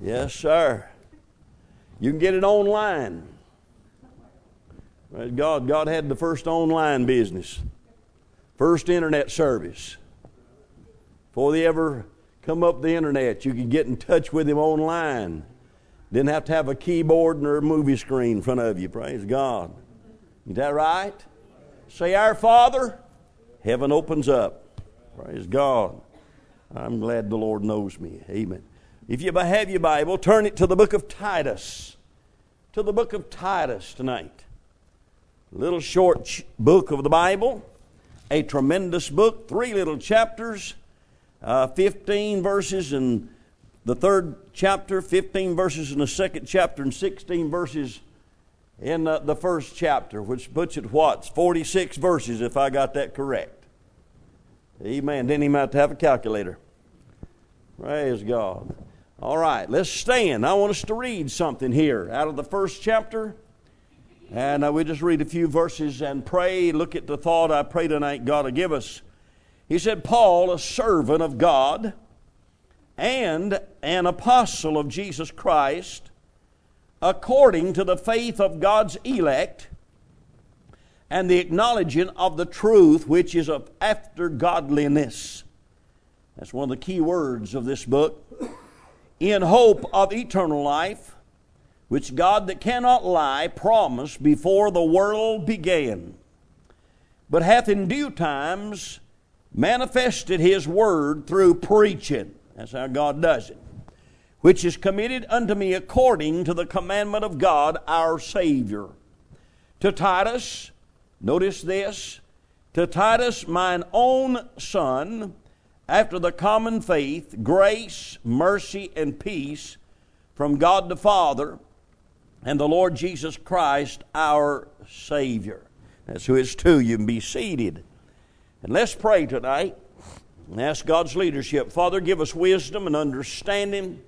Yes, sir. You can get it online. Praise God. God had the first online business. First internet service. Before they ever come up the internet, you could get in touch with Him online. Didn't have to have a keyboard or a movie screen in front of you. Praise God. Is that right? Say, Our Father, heaven opens up. Praise God. I'm glad the Lord knows me. Amen. If you have your Bible, turn it to the book of Titus. To the book of Titus tonight. A little short book of the Bible. A tremendous book. 3 little chapters. 15 verses in the third chapter. 15 verses in the second chapter. And 16 verses in the first chapter. Which puts it what? 46 verses if I got that correct. Amen. Didn't even have to have a calculator. Praise God. All right, let's stand. I want us to read something here out of the first chapter. And we just read a few verses and pray. Look at the thought I pray tonight God will give us. He said, Paul, a servant of God and an apostle of Jesus Christ, according to the faith of God's elect and the acknowledging of the truth which is of after godliness. That's one of the key words of this book. In hope of eternal life, which God that cannot lie promised before the world began, but hath in due times manifested His word through preaching. That's how God does it. Which is committed unto me according to the commandment of God our Savior. To Titus, notice this, to Titus, mine own son, after the common faith, grace, mercy, and peace from God the Father and the Lord Jesus Christ, our Savior. That's who it's to. You can be seated. And let's pray tonight and ask God's leadership. Father, give us wisdom and understanding.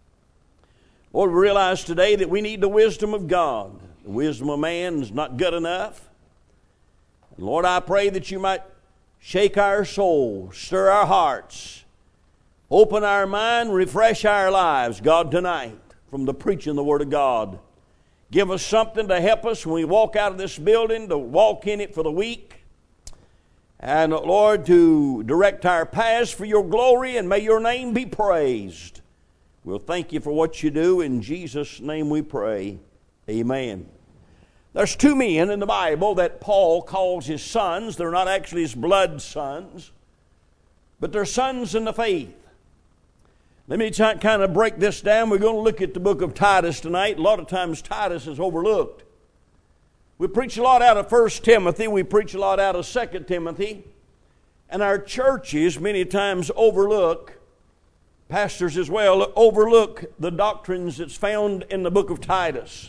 Lord, we realize today that we need the wisdom of God. The wisdom of man is not good enough. And Lord, I pray that you might shake our soul, stir our hearts, open our mind, refresh our lives, God, tonight from the preaching of the Word of God. Give us something to help us when we walk out of this building, to walk in it for the week. And, Lord, to direct our paths for your glory, and may your name be praised. We'll thank you for what you do. In Jesus' name we pray. Amen. There's 2 men in the Bible that Paul calls his sons. They're not actually his blood sons, but they're sons in the faith. Let me kind of break this down. We're going to look at the book of Titus tonight. A lot of times Titus is overlooked. We preach a lot out of 1 Timothy. We preach a lot out of 2 Timothy. And our churches many times overlook, pastors as well, overlook the doctrines that's found in the book of Titus.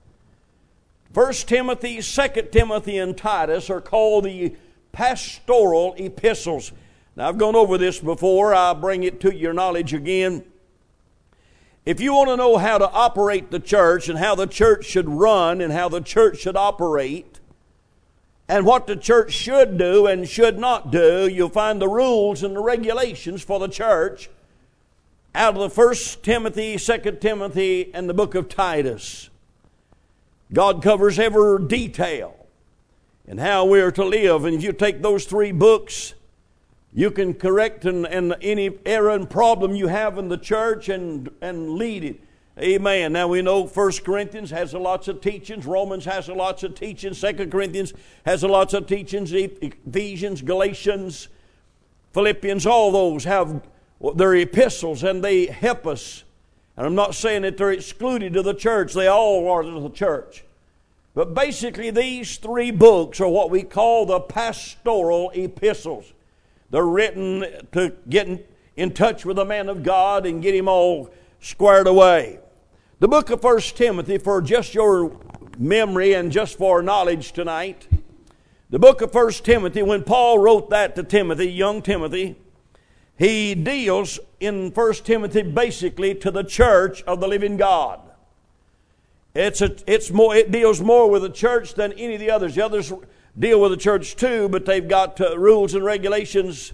1 Timothy, 2 Timothy, and Titus are called the pastoral epistles. Now, I've gone over this before. I'll bring it to your knowledge again. If you want to know how to operate the church and how the church should run and how the church should operate and what the church should do and should not do, you'll find the rules and the regulations for the church out of the 1 Timothy, 2 Timothy, and the book of Titus. God covers every detail in how we are to live. And if you take those 3 books, you can correct any error and problem you have in the church and lead it. Amen. Now we know 1 Corinthians has lots of teachings. Romans has lots of teachings. 2 Corinthians has lots of teachings. Ephesians, Galatians, Philippians, all those have their epistles and they help us. And I'm not saying that they're excluded to the church. They all are to the church. But basically these 3 books are what we call the pastoral epistles. They're written to get in touch with the man of God and get him all squared away. The book of 1 Timothy, for just your memory and just for knowledge tonight, the book of 1 Timothy, when Paul wrote that to Timothy, young Timothy, he deals in 1 Timothy basically to the church of the living God. It deals more with the church than any of the others. The others deal with the church too, but they've got rules and regulations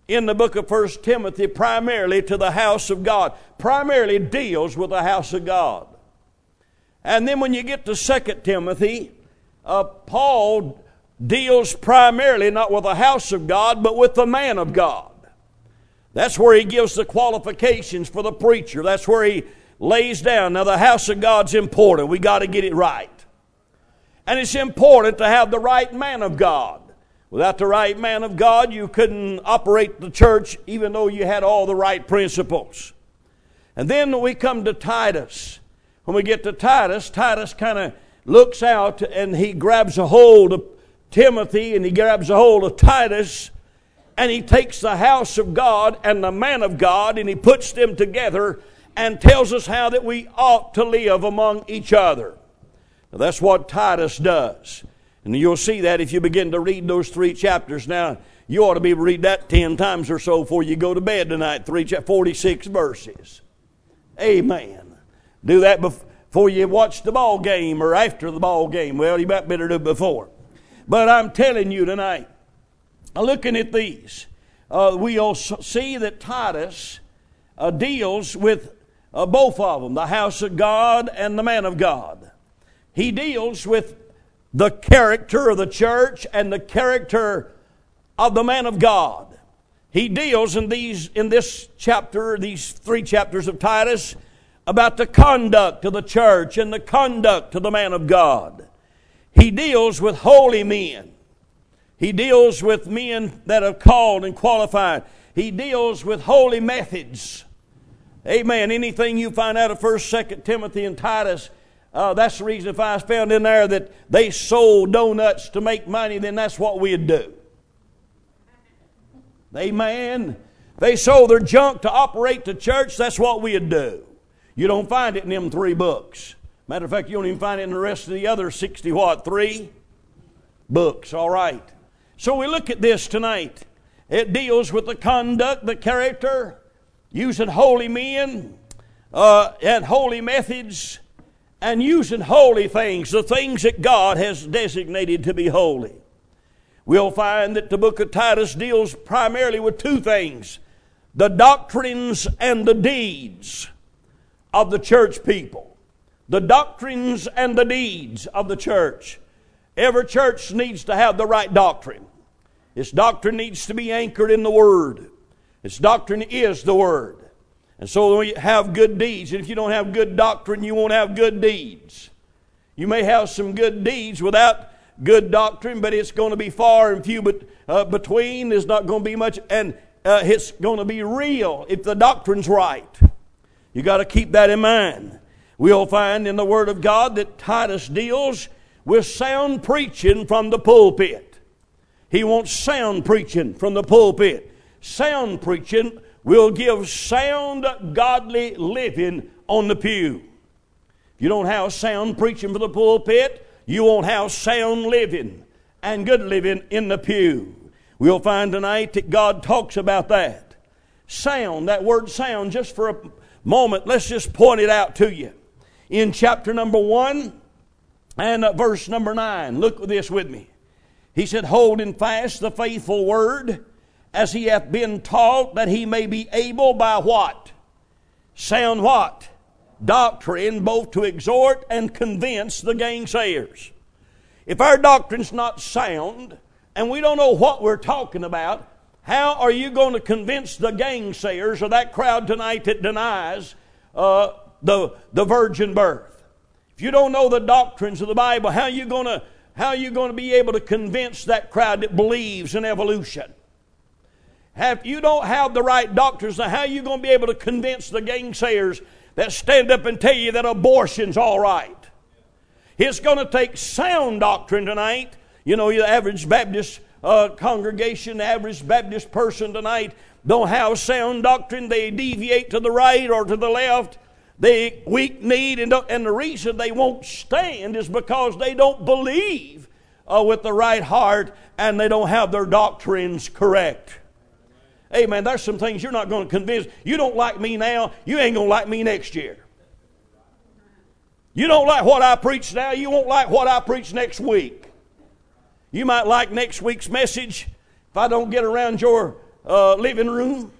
in the book of 1 Timothy primarily to the house of God. Primarily deals with the house of God. And then when you get to 2 Timothy, Paul deals primarily not with the house of God, but with the man of God. That's where he gives the qualifications for the preacher. That's where he lays down. Now the house of God's important. We got to get it right. And it's important to have the right man of God. Without the right man of God, you couldn't operate the church even though you had all the right principles. And then we come to Titus. When we get to Titus, Titus kind of looks out and he grabs a hold of Timothy and he grabs a hold of Titus, and he takes the house of God and the man of God and he puts them together and tells us how that we ought to live among each other. Now, that's what Titus does. And you'll see that if you begin to read those 3 chapters. Now, you ought to be able to read that 10 times or so before you go to bed tonight. 46 verses. Amen. Do that before you watch the ball game or after the ball game. Well, you might better do it before. But I'm telling you tonight, looking at these, we'll see that Titus deals with both of them, the house of God and the man of God. He deals with the character of the church and the character of the man of God. He deals in this chapter, these 3 chapters of Titus, about the conduct of the church and the conduct of the man of God. He deals with holy men. He deals with men that are called and qualified. He deals with holy methods. Amen. Anything you find out of 1st, 2nd Timothy and Titus, that's the reason if I found in there that they sold donuts to make money, then that's what we'd do. Amen. They sold their junk to operate the church, that's what we'd do. You don't find it in them 3 books. Matter of fact, you don't even find it in the rest of the other 3 books. All right. So we look at this tonight. It deals with the conduct, the character, using holy men and holy methods, and using holy things, the things that God has designated to be holy. We'll find that the book of Titus deals primarily with 2 things: the doctrines and the deeds of the church people. The doctrines and the deeds of the church. Every church needs to have the right doctrine. Its doctrine needs to be anchored in the Word. Its doctrine is the Word. And so we have good deeds. And if you don't have good doctrine, you won't have good deeds. You may have some good deeds without good doctrine, but it's going to be far and few between. There's not going to be much, and it's going to be real if the doctrine's right. You got to keep that in mind. We'll find in the Word of God that Titus deals with sound preaching from the pulpit. He wants sound preaching from the pulpit. Sound preaching will give sound, godly living on the pew. If you don't have sound preaching from the pulpit, you won't have sound living and good living in the pew. We'll find tonight that God talks about that. Sound, that word sound, just for a moment, let's just point it out to you. In chapter number 1 and verse number 9, look at this with me. He said, holding fast the faithful word, as he hath been taught, that he may be able by what? Sound what? Doctrine, both to exhort and convince the gainsayers. If our doctrine's not sound, and we don't know what we're talking about, how are you going to convince the gainsayers or that crowd tonight that denies the virgin birth? If you don't know the doctrines of the Bible, how are you going to be able to convince that crowd that believes in evolution? If you don't have the right doctrines, how are you going to be able to convince the gainsayers that stand up and tell you that abortion's all right? It's going to take sound doctrine tonight. You know, the average Baptist congregation, the average Baptist person tonight don't have sound doctrine. They deviate to the right or to the left. They weak-kneed, and the reason they won't stand is because they don't believe with the right heart, and they don't have their doctrines correct. Amen. There's some things you're not going to convince. You don't like me now, you ain't going to like me next year. You don't like what I preach now, you won't like what I preach next week. You might like next week's message. If I don't get around your living room.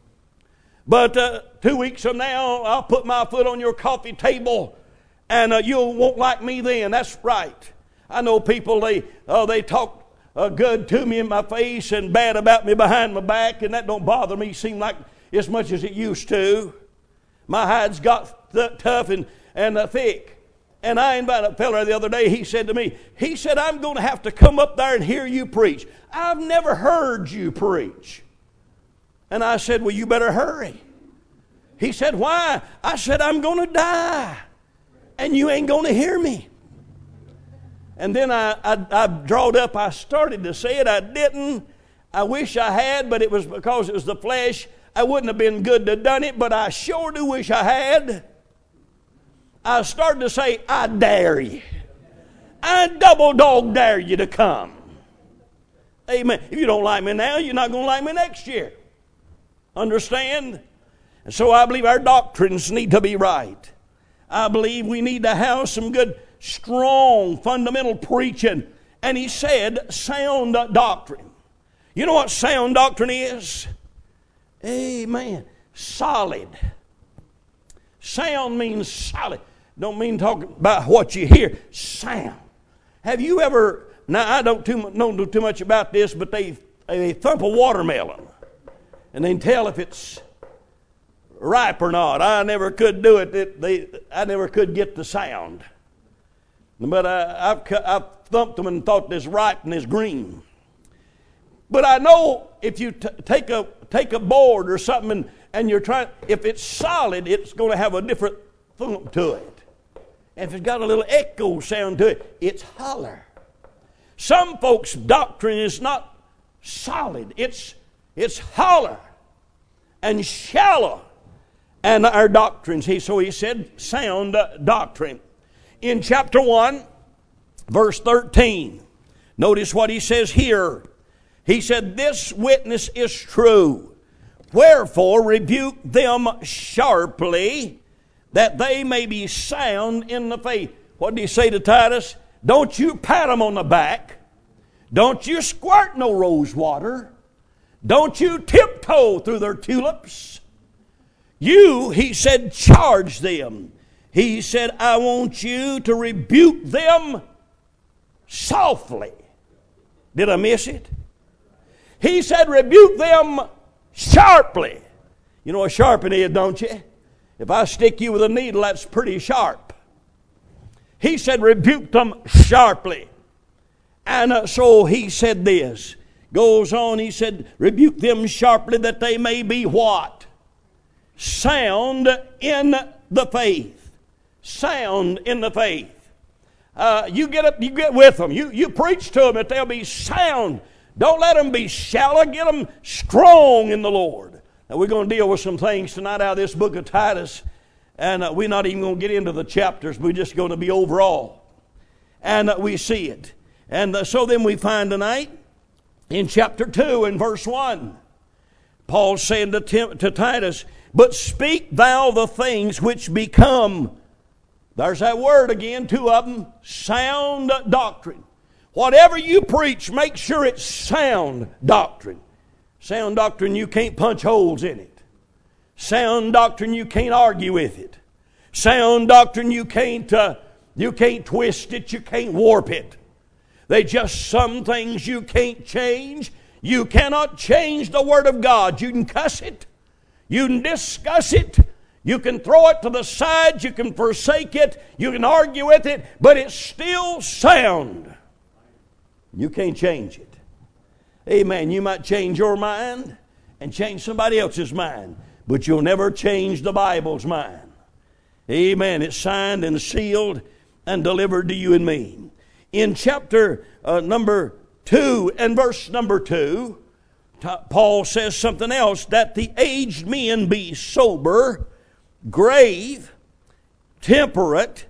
But 2 weeks from now, I'll put my foot on your coffee table, and you won't like me then. That's right. I know people, they talk good to me in my face and bad about me behind my back, and that don't bother me seem like as much as it used to. My hide's got tough and thick. And I invited a fella the other day, he said to me, he said, I'm going to have to come up there and hear you preach. I've never heard you preach. And I said, well, you better hurry. He said, why? I said, I'm going to die, and you ain't going to hear me. And then I drawed up, I started to say it, I didn't. I wish I had, but it was because it was the flesh. I wouldn't have been good to have done it, but I sure do wish I had. I started to say, I dare you. I double dog dare you to come. Amen. If you don't like me now, you're not going to like me next year. Understand? And so I believe our doctrines need to be right. I believe we need to have some good, strong, fundamental preaching. And he said, sound doctrine. You know what sound doctrine is? Amen. Solid. Sound means solid. Don't mean talking about what you hear. Sound. Have you ever, now I don't know too much about this, but they thump a watermelon and they can tell if it's ripe or not. I never could do it. I never could get the sound. But I've thumped them and thought this ripe and this green. But I know if you take a board or something and you're trying, if it's solid, it's going to have a different thump to it. And if it's got a little echo sound to it, it's holler. Some folks' doctrine is not solid. It's holler and shallow. And our doctrines, so he said, sound doctrine. In chapter 1, verse 13, notice what he says here. He said, this witness is true. Wherefore rebuke them sharply, that they may be sound in the faith. What did he say to Titus? Don't you pat them on the back. Don't you squirt no rose water. Don't you tiptoe through their tulips. You, he said, charge them. He said, I want you to rebuke them softly. Did I miss it? He said, rebuke them sharply. You know what sharpening is, don't you? If I stick you with a needle, that's pretty sharp. He said, rebuke them sharply. And so he said this. Goes on, he said, rebuke them sharply that they may be what? Sound in the faith. Sound in the faith. You get with them. You preach to them that they'll be sound. Don't let them be shallow. Get them strong in the Lord. Now we're going to deal with some things tonight out of this book of Titus. And we're not even going to get into the chapters. We're just going to be overall. And we see it. And so then we find tonight in chapter 2 and verse 1. Paul saying to Titus, but speak thou the things which become, there's that word again, two of them, sound doctrine. Whatever you preach, make sure it's sound doctrine. Sound doctrine, you can't punch holes in it. Sound doctrine, you can't argue with it. Sound doctrine, you can't twist it, you can't warp it. They just some things you can't change. You cannot change the Word of God. You can cuss it. You can discuss it. You can throw it to the side. You can forsake it. You can argue with it. But it's still sound. You can't change it. Amen. You might change your mind and change somebody else's mind, but you'll never change the Bible's mind. Amen. It's signed and sealed and delivered to you and me. In chapter number 2 and verse number 2, Paul says something else, that the aged men be sober, grave, temperate,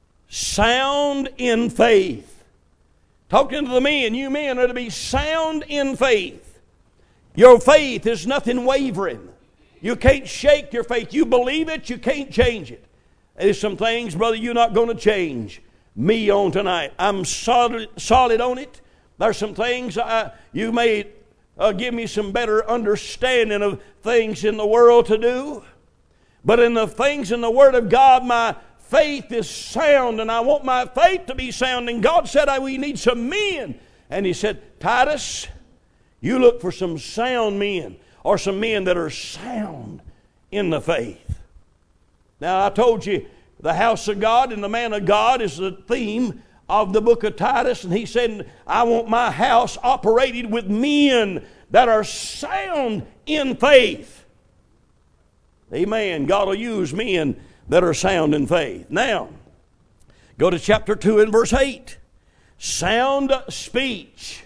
sound in faith. Talking to the men, you men are to be sound in faith. Your faith is nothing wavering. You can't shake your faith. You believe it, you can't change it. There's some things, brother, you're not going to change me on tonight. I'm solid on it. There's some things you may give me some better understanding of things in the world to do. But in the things in the Word of God, my faith is sound, and I want my faith to be sound. And God said, we need some men. And He said, Titus, you look for some sound men, or some men that are sound in the faith. Now, I told you, the house of God and the man of God is the theme of the book of Titus. And he said, I want my house operated with men that are sound in faith. Amen. God will use men that are sound in faith. Now, go to chapter 2 and verse 8. Sound speech.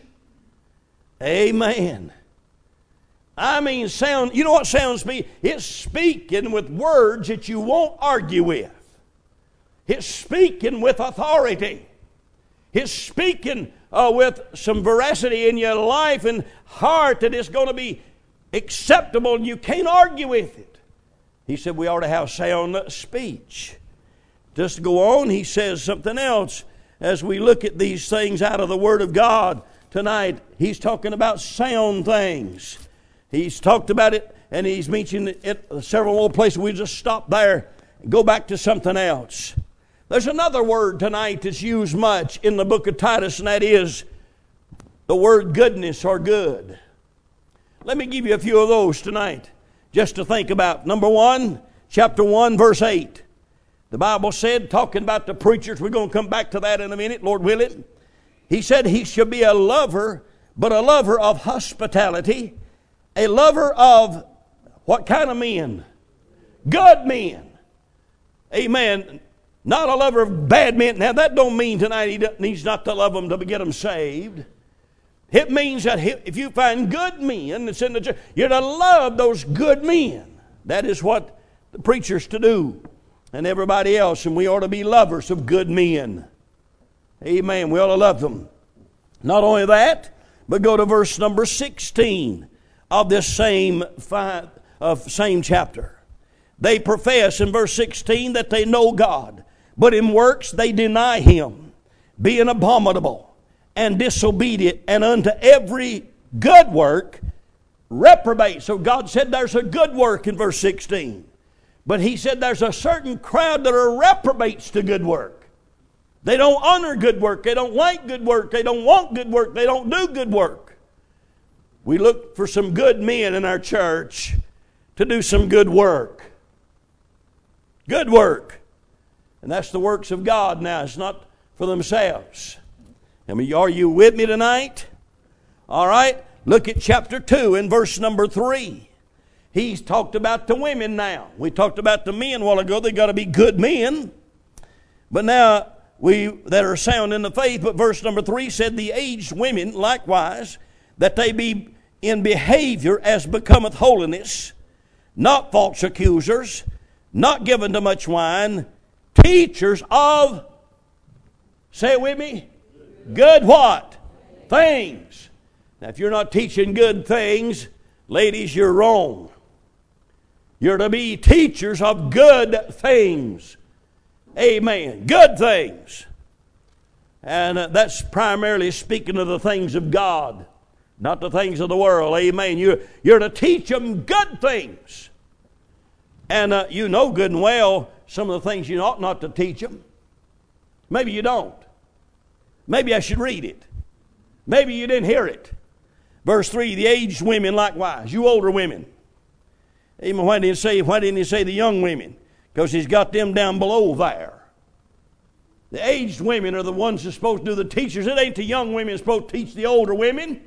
Amen. I mean sound. You know what sound speech? It's speaking with words that you won't argue with. It's speaking with authority. It's speaking with some veracity in your life and heart that is going to be acceptable and you can't argue with it. He said we ought to have sound speech. Just to go on, he says something else as we look at these things out of the Word of God tonight. He's talking about sound things. He's talked about it, and he's mentioned it several old places. We just stop there and go back to something else. There's another word tonight that's used much in the book of Titus, and that is the word goodness or good. Let me give you a few of those tonight just to think about. Number 1, chapter 1, verse 8. The Bible said, talking about the preachers, we're going to come back to that in a minute, Lord willing. He said he should be a lover, but a lover of hospitality, a lover of what kind of men? Good men. Amen. Not a lover of bad men. Now that don't mean tonight he needs not to love them to get them saved. It means that if you find good men that's in the church, you're to love those good men. That is what the preacher's to do, and everybody else. And we ought to be lovers of good men. Amen. We ought to love them. Not only that, but go to verse number 16 of this same chapter. They profess in verse 16 that they know God, but in works they deny Him, being abominable and disobedient, and unto every good work reprobate. So God said there's a good work in verse 16. But He said there's a certain crowd that are reprobates to good work. They don't honor good work. They don't like good work. They don't want good work. They don't do good work. We look for some good men in our church to do some good work. Good work. And that's the works of God now. It's not for themselves. I mean, are you with me tonight? All right. Look at chapter 2 and verse number 3. He's talked about the women now. We talked about the men a while ago. They got to be good men. But now that are sound in the faith. But verse number 3 said, the aged women likewise, that they be in behavior as becometh holiness, not false accusers, not given to much wine, teachers of, say it with me, good what? Things. Now if you're not teaching good things, ladies, you're wrong. You're to be teachers of good things. Amen. Good things. And that's primarily speaking of the things of God, not the things of the world. Amen. You're to teach them good things. And you know good and well some of the things you ought not to teach them. Maybe you don't. Maybe I should read it. Maybe you didn't hear it. Verse 3, the aged women likewise, you older women. Amen. Why didn't he say the young women? Because he's got them down below there. The aged women are the ones that's supposed to do the teachers. It ain't the young women that's supposed to teach the older women.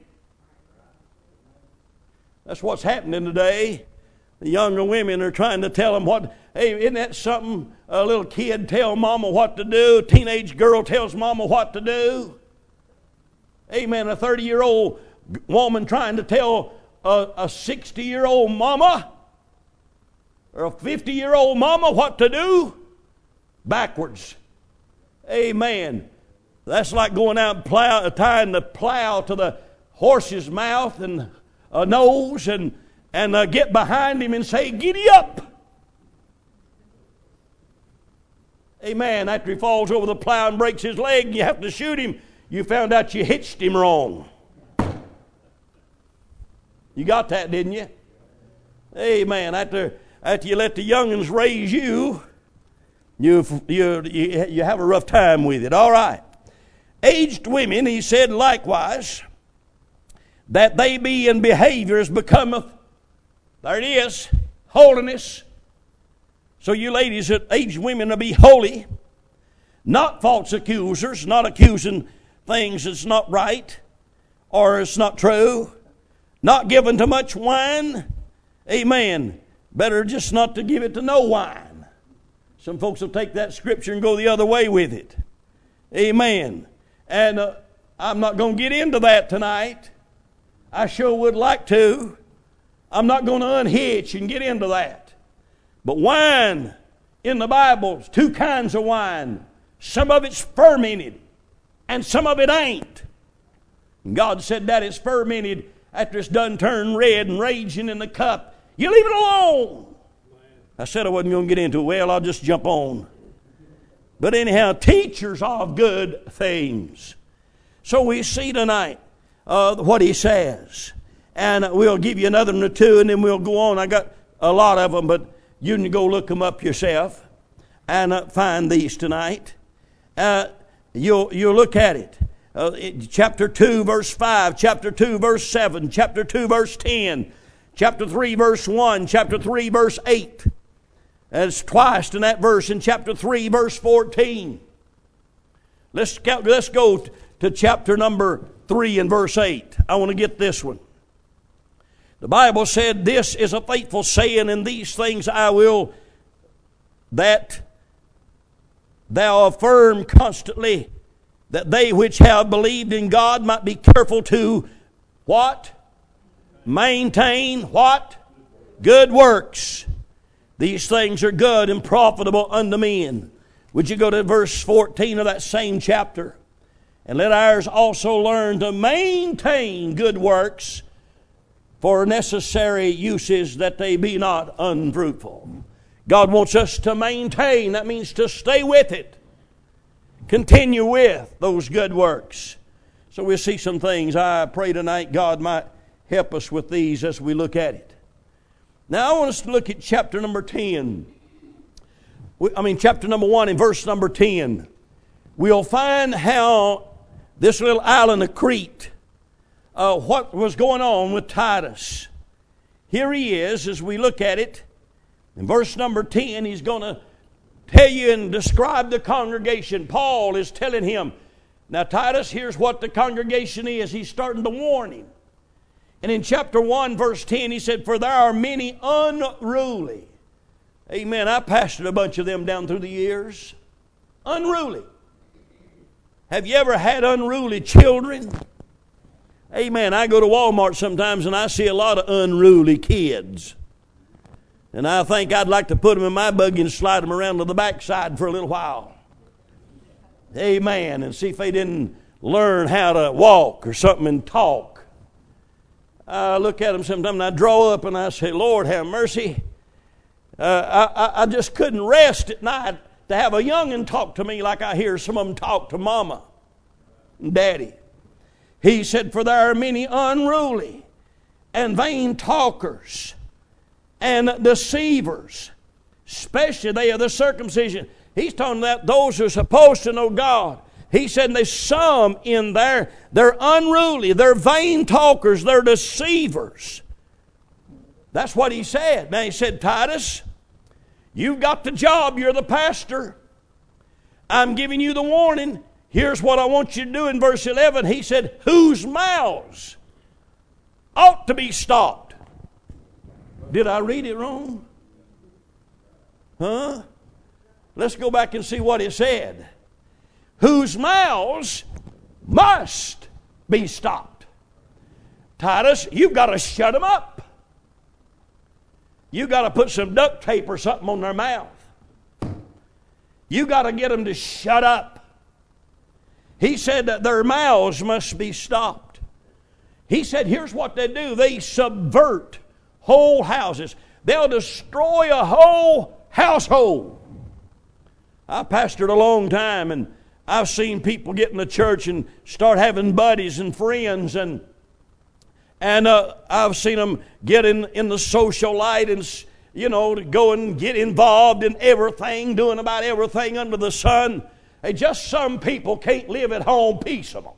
That's what's happening today. The younger women are trying to tell them what, hey, isn't that something a little kid tell mama what to do? A teenage girl tells mama what to do. Amen. A 30-year-old woman trying to tell a 60-year-old mama or a 50-year-old mama what to do? Backwards. Amen. That's like going out and tying the plow to the horse's mouth and nose and get behind him and say, giddy up. Amen. After he falls over the plow and breaks his leg and you have to shoot him, you found out you hitched him wrong. You got that, didn't you? Amen. After you let the young'uns raise you, you have a rough time with it. All right. Aged women, he said, likewise, that they be in behaviors becometh, there it is, holiness. So you ladies, aged women, to be holy, not false accusers, not accusing things that's not right or it's not true, not given to much wine. Amen. Better just not to give it to no wine. Some folks will take that scripture and go the other way with it. Amen. And I'm not going to get into that tonight. I sure would like to. I'm not going to unhitch and get into that. But wine in the Bible is two kinds of wine. Some of it's fermented and some of it ain't. And God said that it's fermented after it's done turned red and raging in the cup. You leave it alone. I said I wasn't going to get into it. Well, I'll just jump on. But anyhow, teachers of good things. So we see tonight what he says. And we'll give you another one or two and then we'll go on. I got a lot of them, but you can go look them up yourself and find these tonight. You'll look at it. Chapter 2, verse 5, chapter 2, verse 7, chapter 2, verse 10, chapter 3, verse 1, chapter 3, verse 8. And it's twice in that verse in chapter 3, verse 14. Let's go to chapter number 3 and verse 8. I want to get this one. The Bible said, this is a faithful saying, and these things I will that thou affirm constantly, that they which have believed in God might be careful to what? Maintain what? Good works. These things are good and profitable unto men. Would you go to verse 14 of that same chapter? And let ours also learn to maintain good works for necessary uses, that they be not unfruitful. God wants us to maintain. That means to stay with it. Continue with those good works. So we'll see some things. I pray tonight God might help us with these as we look at it. Now I want us to look at chapter number 10. Chapter number 1 and verse number 10. We'll find how this little island of Crete, what was going on with Titus. Here he is as we look at it. In verse number 10, he's going to tell you and describe the congregation. Paul is telling him, now Titus, here's what the congregation is. He's starting to warn him. And in chapter 1, verse 10, he said, for there are many unruly. Amen. I pastored a bunch of them down through the years. Unruly. Have you ever had unruly children? Amen. I go to Walmart sometimes and I see a lot of unruly kids. And I think I'd like to put them in my buggy and slide them around to the backside for a little while. Amen. And see if they didn't learn how to walk or something and talk. I look at them sometimes and I draw up and I say, Lord, have mercy. I just couldn't rest at night to have a young'un talk to me like I hear some of them talk to mama and daddy. He said, for there are many unruly and vain talkers and deceivers, especially they of the circumcision. He's talking about those who are supposed to know God. He said there's some in there, they're unruly, they're vain talkers, they're deceivers. That's what he said. Now he said, Titus, you've got the job, you're the pastor. I'm giving you the warning. Here's what I want you to do in verse 11. He said, whose mouths ought to be stopped. Did I read it wrong? Huh? Let's go back and see what it said. Whose mouths must be stopped. Titus, you've got to shut them up. You've got to put some duct tape or something on their mouth. You've got to get them to shut up. He said that their mouths must be stopped. He said, here's what they do. They subvert whole houses. They'll destroy a whole household. I pastored a long time, and I've seen people get in the church and start having buddies and friends, and And I've seen them get in the social light and, to go and get involved in everything, doing about everything under the sun. Hey, just some people can't live at home peaceable.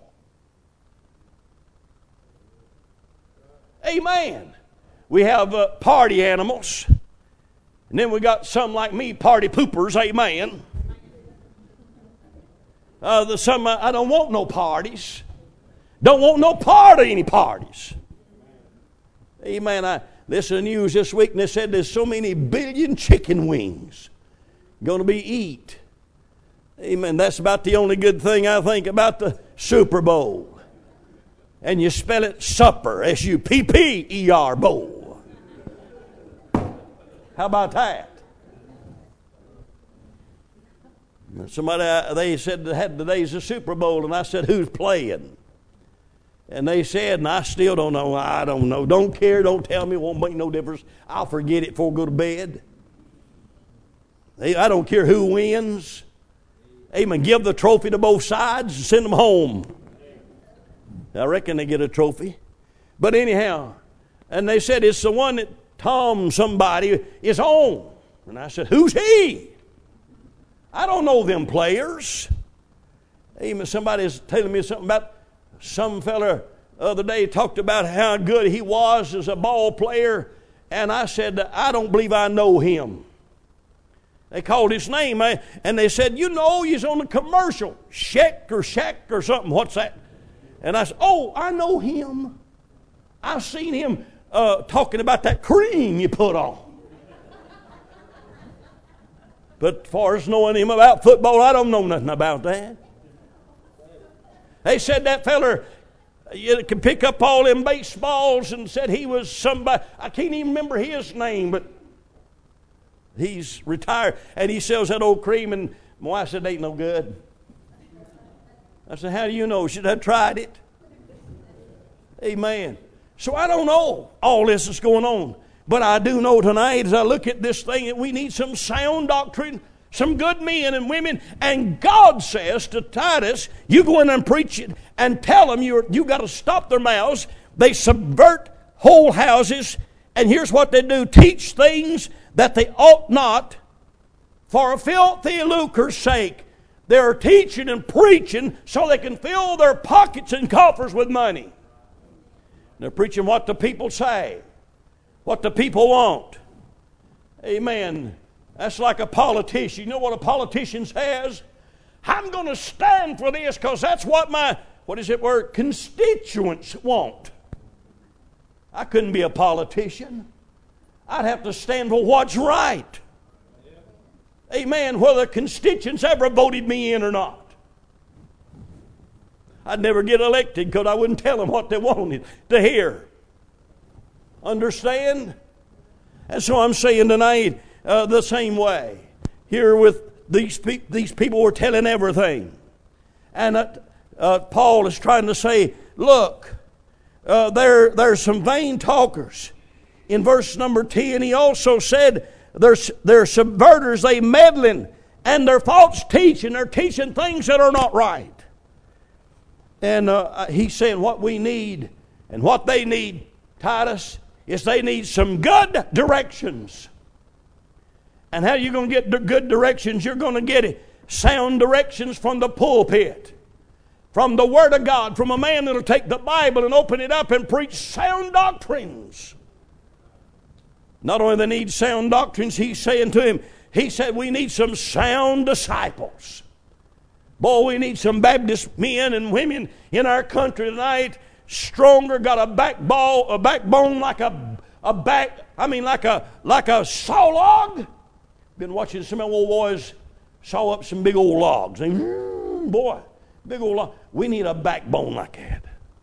Amen. We have party animals. And then we got some like me, party poopers. Amen. I don't want no parties. Don't want no part of any parties. Amen. I listened to the news this week and they said there's so many billion chicken wings going to be eat. Amen. That's about the only good thing I think about the Super Bowl. And you spell it supper, S-U-P-P-E-R, bowl. How about that? Somebody, they said they had the days of Super Bowl, and I said, who's playing? And they said, and I still don't know. I don't know. Don't care. Don't tell me. It won't make no difference. I'll forget it before I go to bed. I don't care who wins. Amen. Give the trophy to both sides and send them home. I reckon they get a trophy. But anyhow, and they said it's the one that Tom somebody is on. And I said, who's he? I don't know them players. Amen. Somebody's telling me something about some fella the other day talked about how good he was as a ball player. And I said, I don't believe I know him. They called his name and they said, he's on the commercial. Shaq or something. What's that? And I said, oh, I know him. I've seen him talking about that cream you put on. But as far as knowing him about football, I don't know nothing about that. They said that feller could pick up all them baseballs and said he was somebody. I can't even remember his name, but he's retired. And he sells that old cream, and my wife said, it ain't no good. I said, how do you know? Should I have tried it? Amen. So I don't know all this is going on. But I do know tonight as I look at this thing that we need some sound doctrine, some good men and women. And God says to Titus, you go in and preach it and tell them you got to stop their mouths. They subvert whole houses. And here's what they do. Teach things that they ought not for a filthy lucre's sake. They're teaching and preaching so they can fill their pockets and coffers with money. They're preaching what the people say, what the people want. Amen. That's like a politician. You know what a politician says? I'm going to stand for this because that's what my, constituents want. I couldn't be a politician. I'd have to stand for what's right. Amen. Whether constituents ever voted me in or not. I'd never get elected because I wouldn't tell them what they wanted to hear. Understand? And so I'm saying tonight the same way. Here with these people were telling everything. And Paul is trying to say, look, there's some vain talkers. In verse number 10, he also said, they're subverters, they meddling, and they're false teaching. They're teaching things that are not right. And he's saying what we need and what they need, Titus, is they need some good directions. And how are you going to get good directions? You're going to get it. Sound directions from the pulpit, from the Word of God, from a man that will take the Bible and open it up and preach sound doctrines. Not only they need sound doctrines, he's saying to him, he said we need some sound disciples. Boy, we need some Baptist men and women in our country tonight, stronger, got a backbone like a saw log. Been watching some old boys saw up some big old logs. Boy, big old log. We need a backbone like that.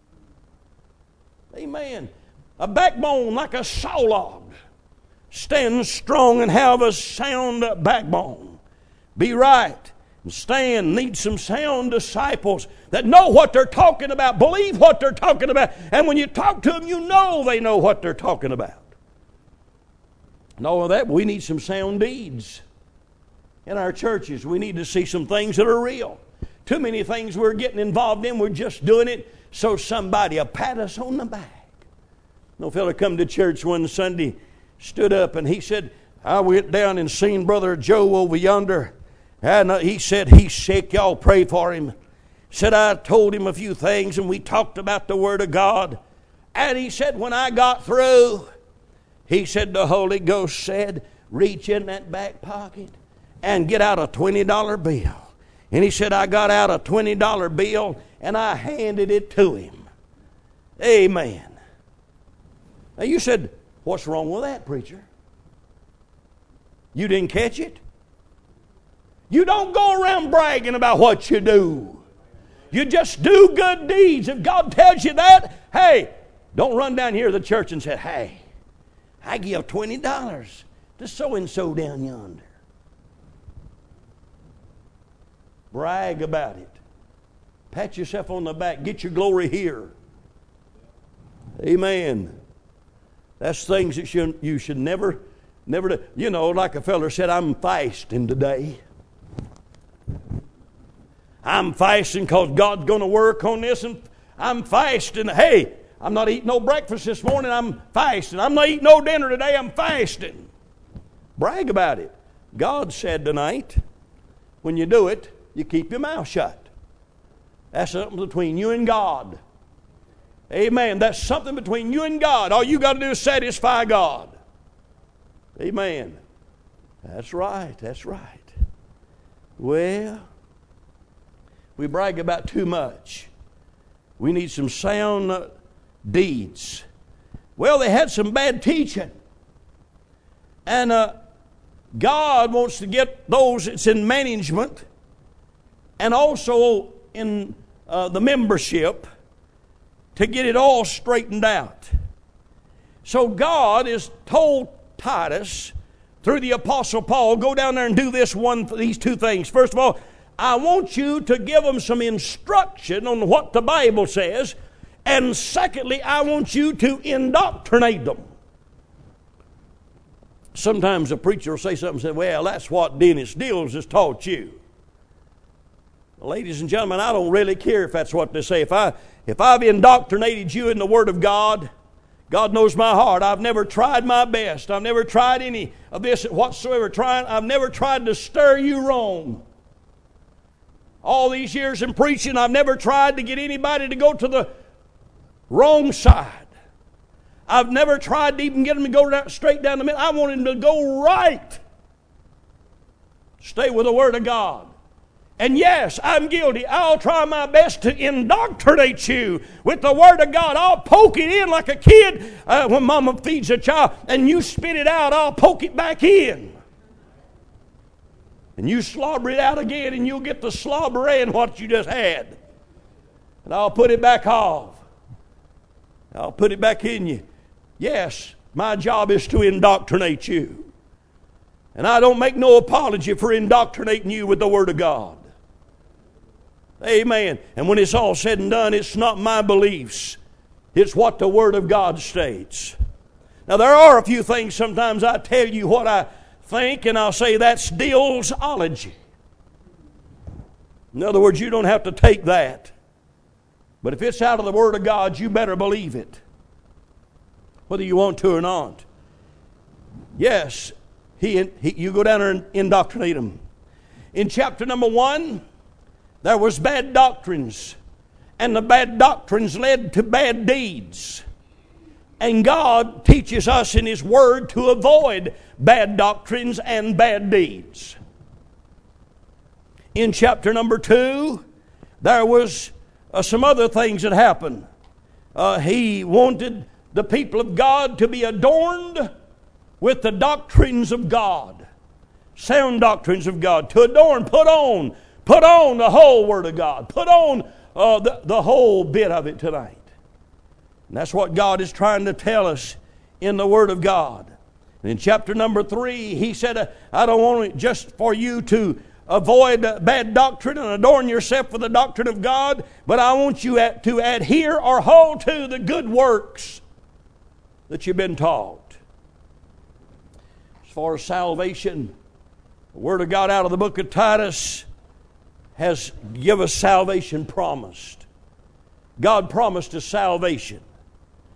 Amen. A backbone like a saw log. Stand strong and have a sound backbone. Be right. And stand. Need some sound disciples that know what they're talking about. Believe what they're talking about. And when you talk to them, you know they know what they're talking about. And all of that, we need some sound deeds in our churches. We need to see some things that are real. Too many things we're getting involved in, we're just doing it so somebody will pat us on the back. No fellow come to church one Sunday, stood up, and he said, I went down and seen Brother Joe over yonder. And he said, he's sick. Y'all pray for him. Said, I told him a few things, and we talked about the Word of God. And he said, when I got through, he said, the Holy Ghost said, reach in that back pocket and get out a $20 bill. And he said, I got out a $20 bill and I handed it to him. Amen. Now you said, what's wrong with that, preacher? You didn't catch it? You don't go around bragging about what you do. You just do good deeds. If God tells you that, hey, don't run down here to the church and say, hey, I give $20 to so-and-so down yonder. Brag about it. Pat yourself on the back. Get your glory here. Amen. That's things that you should never do. You know, like a feller said, I'm fasting today. I'm fasting because God's going to work on this, and I'm fasting. Hey, I'm not eating no breakfast this morning. I'm fasting. I'm not eating no dinner today. I'm fasting. Brag about it. God said tonight, when you do it, you keep your mouth shut. That's something between you and God. Amen. That's something between you and God. All you got to do is satisfy God. Amen. That's right. That's right. Well, we brag about too much. We need some sound deeds. Well, they had some bad teaching. And God wants to get those that's in management and also in the membership to get it all straightened out. So God has told Titus through the Apostle Paul, go down there and do these two things. First of all, I want you to give them some instruction on what the Bible says. And secondly, I want you to indoctrinate them. Sometimes a preacher will say something and say, well, that's what Dennis Dills has taught you. Ladies and gentlemen, I don't really care if that's what they say. If I've indoctrinated you in the Word of God, God knows my heart. I've never tried my best. I've never tried any of this whatsoever. I've never tried to stir you wrong. All these years in preaching, I've never tried to get anybody to go to the wrong side. I've never tried to even get them to go straight down the middle. I want them to go right. Stay with the Word of God. And yes, I'm guilty. I'll try my best to indoctrinate you with the Word of God. I'll poke it in like a kid when mama feeds a child and you spit it out, I'll poke it back in. And you slobber it out again and you'll get the slobber in what you just had. And I'll put it back off. I'll put it back in you. Yes, my job is to indoctrinate you. And I don't make no apology for indoctrinating you with the Word of God. Amen. And when it's all said and done, it's not my beliefs. It's what the Word of God states. Now, there are a few things sometimes I tell you what I think, and I'll say that's Dillsology. In other words, you don't have to take that. But if it's out of the Word of God, you better believe it, whether you want to or not. Yes, you go down there and indoctrinate them. In chapter number 1, there was bad doctrines, and the bad doctrines led to bad deeds. And God teaches us in His Word to avoid bad doctrines and bad deeds. In chapter number 2, there was some other things that happened. He wanted the people of God to be adorned with the doctrines of God. Sound doctrines of God. To adorn, put on the whole Word of God. Put on the whole bit of it tonight. And that's what God is trying to tell us in the Word of God. And in chapter number 3, He said, I don't want it just for you to avoid bad doctrine and adorn yourself with the doctrine of God, but I want you to adhere or hold to the good works that you've been taught. As far as salvation, the Word of God out of the book of Titus has given us salvation promised. God promised us salvation.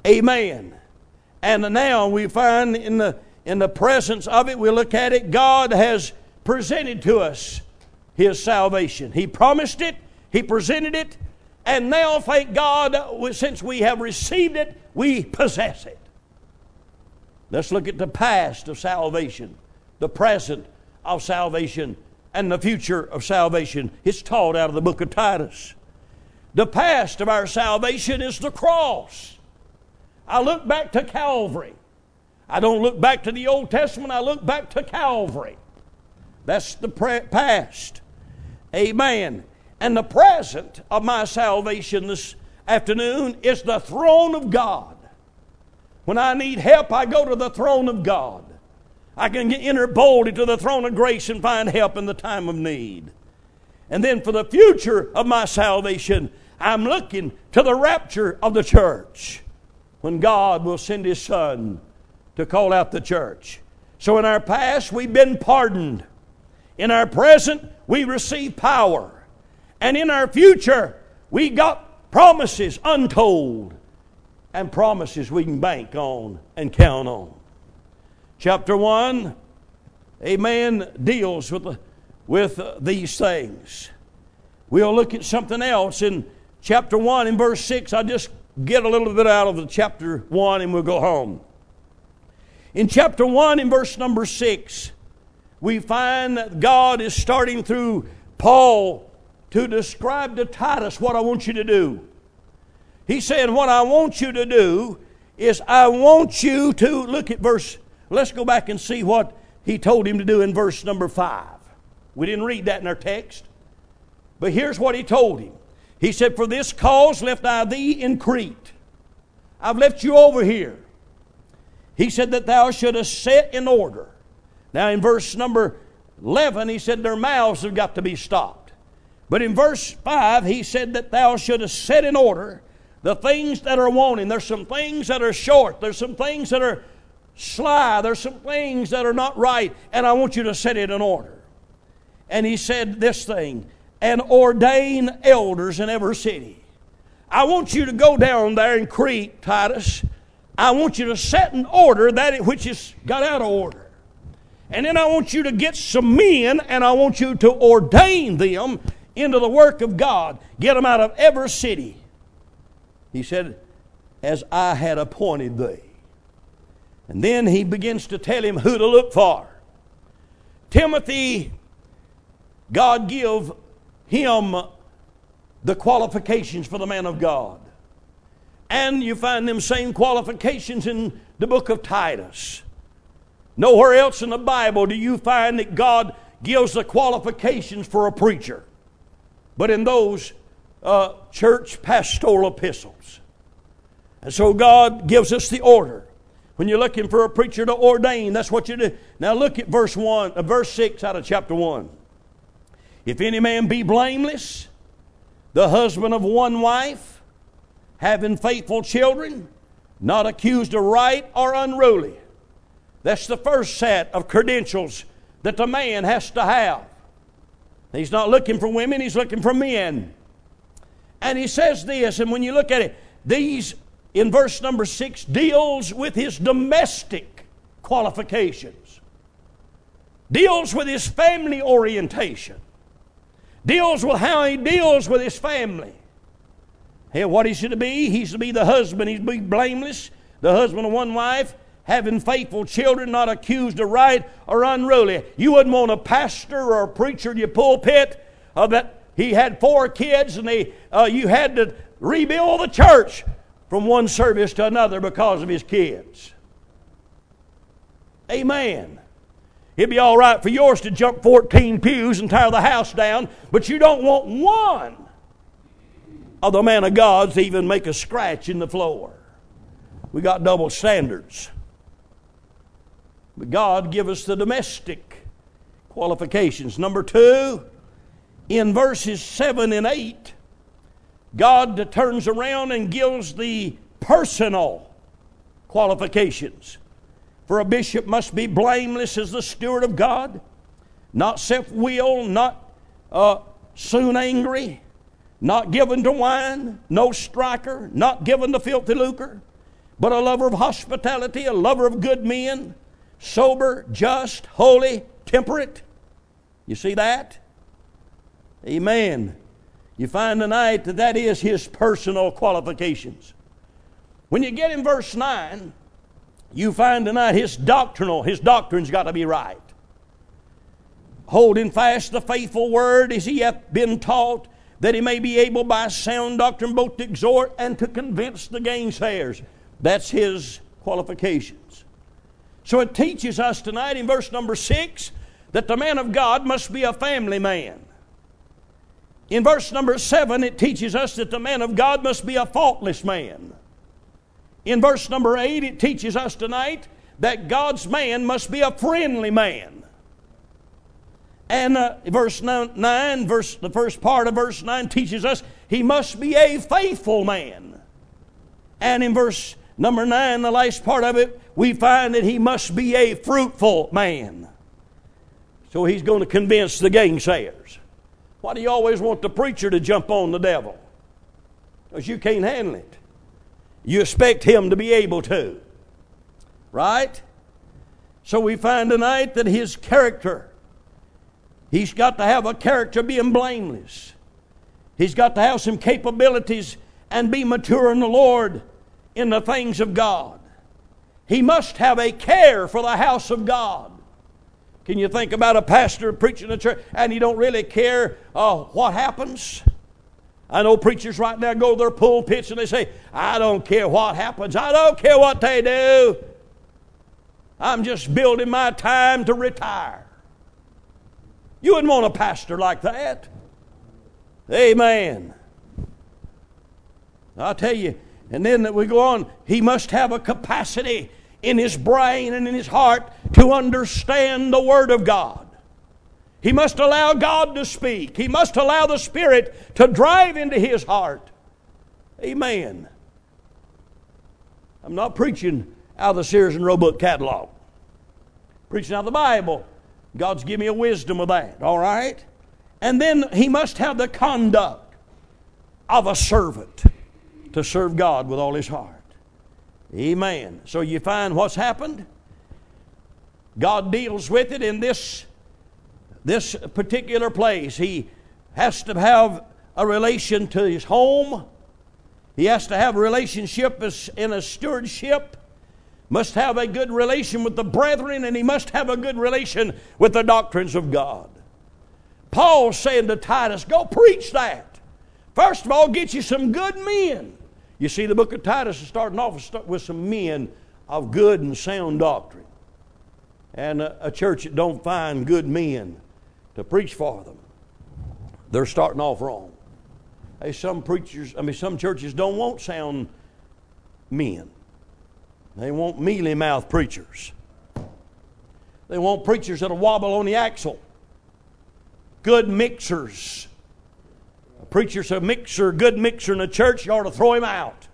Amen. And now we find in the presence of it, we look at it, God has presented to us His salvation. He promised it, He presented it, and now, thank God, since we have received it, we possess it. Let's look at the past of salvation, the present of salvation, and the future of salvation. It's taught out of the book of Titus. The past of our salvation is the cross. I look back to Calvary. I don't look back to the Old Testament. I look back to Calvary. That's the past. Amen. And the present of my salvation this afternoon is the throne of God. When I need help, I go to the throne of God. I can enter boldly to the throne of grace and find help in the time of need. And then for the future of my salvation, I'm looking to the rapture of the church, when God will send His Son to call out the church. So in our past, we've been pardoned. In our present, we receive power. And in our future, we got promises untold, and promises we can bank on and count on. Chapter 1, amen, deals with these things. We'll look at something else in chapter 1 in verse 6. I'll just get a little bit out of the chapter 1 and we'll go home. In chapter 1 in verse number 6, we find that God is starting through Paul to describe to Titus what I want you to do. He said, what I want you to do is I want you to look at let's go back and see what he told him to do in verse number 5. We didn't read that in our text. But here's what he told him. He said, for this cause left I thee in Crete. I've left you over here. He said that thou shouldest set in order. Now in verse number 11, he said their mouths have got to be stopped. But in verse 5, he said that thou shouldest set in order the things that are wanting. There's some things that are short. There's some things that are sly. There's some things that are not right. And I want you to set it in order. And he said this thing, and ordain elders in every city. I want you to go down there in Crete, Titus. I want you to set in order that which is got out of order. And then I want you to get some men, and I want you to ordain them into the work of God. Get them out of every city. He said, as I had appointed thee. And then he begins to tell him who to look for. Timothy, God give him the qualifications for the man of God. And you find them same qualifications in the book of Titus. Nowhere else in the Bible do you find that God gives the qualifications for a preacher, but in those church pastoral epistles. And so God gives us the order. When you're looking for a preacher to ordain, that's what you do. Now look at verse 6 out of chapter 1. If any man be blameless, the husband of one wife, having faithful children, not accused of right or unruly. That's the first set of credentials that the man has to have. He's not looking for women, he's looking for men. And he says this, and when you look at it, these, in verse number 6, deals with his domestic qualifications. Deals with his family orientation. Deals with how he deals with his family. Hey, what is he to be? He's to be the husband. He's to be blameless, the husband of one wife, having faithful children, not accused of right or unruly. You wouldn't want a pastor or a preacher in your pulpit that he had 4 kids and you had to rebuild the church from one service to another because of his kids. Amen. It'd be all right for yours to jump 14 pews and tear the house down, but you don't want one of the man of God to even make a scratch in the floor. We got double standards. But God give us the domestic qualifications. Number 2, in verses 7 and 8, God turns around and gives the personal qualifications. For a bishop must be blameless as the steward of God, not self-willed, not soon angry, not given to wine, no striker, not given to filthy lucre, but a lover of hospitality, a lover of good men, sober, just, holy, temperate. You see that? Amen. You find tonight that that is his personal qualifications. When you get in verse 9, you find tonight his doctrine's got to be right. Holding fast the faithful word as he hath been taught, that he may be able by sound doctrine both to exhort and to convince the gainsayers. That's his qualifications. So it teaches us tonight in verse number 6 that the man of God must be a family man. In verse number 7, it teaches us that the man of God must be a faultless man. In verse number 8, it teaches us tonight that God's man must be a friendly man. And verse 9, the first part of verse 9 teaches us he must be a faithful man. And in verse number 9, the last part of it, we find that he must be a fruitful man. So he's going to convince the gainsayers. Why do you always want the preacher to jump on the devil? Because you can't handle it. You expect him to be able to. Right? So we find tonight that his character, he's got to have a character being blameless. He's got to have some capabilities and be mature in the Lord in the things of God. He must have a care for the house of God. Can you think about a pastor preaching a church and he don't really care what happens? I know preachers right now go to their pulpits and they say, I don't care what happens. I don't care what they do. I'm just building my time to retire. You wouldn't want a pastor like that. Amen. I'll tell you, and then we go on, he must have a capacity in his brain and in his heart to understand the Word of God. He must allow God to speak. He must allow the Spirit to drive into his heart. Amen. I'm not preaching out of the Sears and Roebuck catalog. Preaching out of the Bible. God's given me a wisdom of that. All right? And then he must have the conduct of a servant to serve God with all his heart. Amen. So you find what's happened? God deals with it in this particular place. He has to have a relation to his home. He has to have a relationship in a stewardship. Must have a good relation with the brethren, and he must have a good relation with the doctrines of God. Paul's saying to Titus, go preach that. First of all, get you some good men. You see, the book of Titus is starting off with some men of good and sound doctrine. And a church that don't find good men to preach for them, they're starting off wrong. Hey, some churches don't want sound men. They want mealy-mouthed preachers. They want preachers that'll wobble on the axle. Good mixers. A preacher's a mixer, good mixer in the church, you ought to throw him out.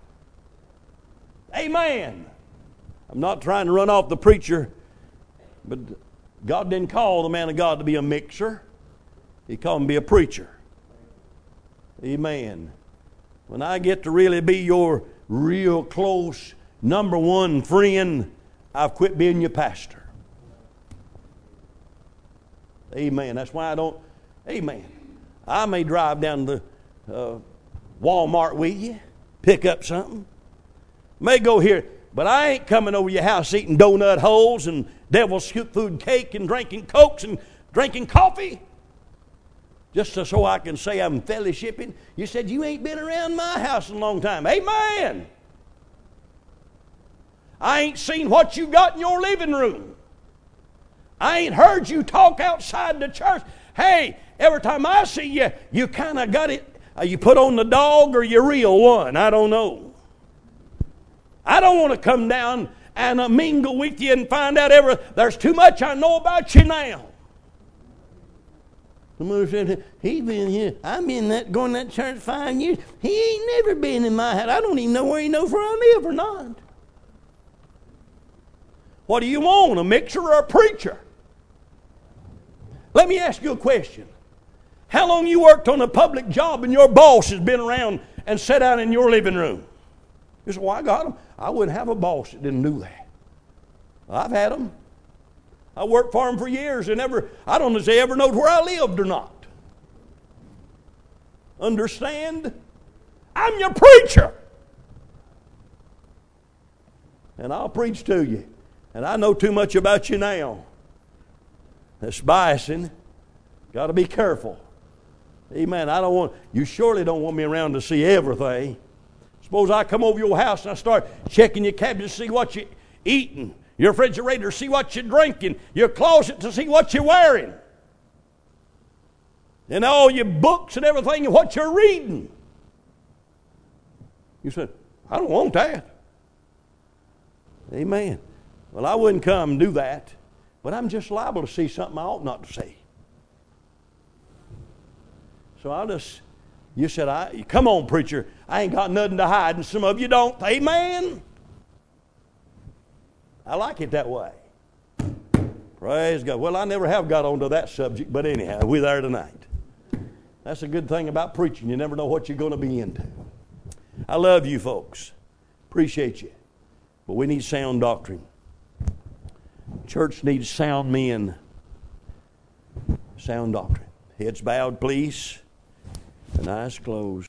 Amen. I'm not trying to run off the preacher, but God didn't call the man of God to be a mixer. He called him to be a preacher. Amen. When I get to really be your real close number one friend, I've quit being your pastor. Amen. That's why I don't. Amen. I may drive down to Walmart with you, pick up something. May go here, but I ain't coming over your house eating donut holes and devil's food cake and drinking Cokes and drinking coffee. Just so I can say I'm fellowshipping. You said you ain't been around my house in a long time. Amen. I ain't seen what you got in your living room. I ain't heard you talk outside the church. Hey, every time I see you, you kind of got it. You put on the dog or you real one. I don't know. I don't want to come down and mingle with you and find out there's too much I know about you now. Somebody said, he been here. I've been going to that church 5 years. He ain't never been in my house. I don't even know where he knows where I live or not. What do you want, a mixer or a preacher? Let me ask you a question. How long you worked on a public job and your boss has been around and sat down in your living room? You say, well, I got them. I wouldn't have a boss that didn't do that. I've had them. I worked for them for years and I don't know if they ever knowed where I lived or not. Understand? I'm your preacher. And I'll preach to you. And I know too much about you now. That's biasing. Got to be careful. Amen. You surely don't want me around to see everything. Suppose I come over your house and I start checking your cabinet to see what you're eating, your refrigerator to see what you're drinking, your closet to see what you're wearing, and all your books and everything and what you're reading. You said, I don't want that. Amen. Well, I wouldn't come and do that, but I'm just liable to see something I ought not to see. So you said, come on, preacher, I ain't got nothing to hide, and some of you don't. Amen? I like it that way. Praise God. Well, I never have got onto that subject, but anyhow, we're there tonight. That's a good thing about preaching. You never know what you're going to be into. I love you folks. Appreciate you. But we need sound doctrine. Church needs sound men. Sound doctrine. Heads bowed, please. And eyes closed.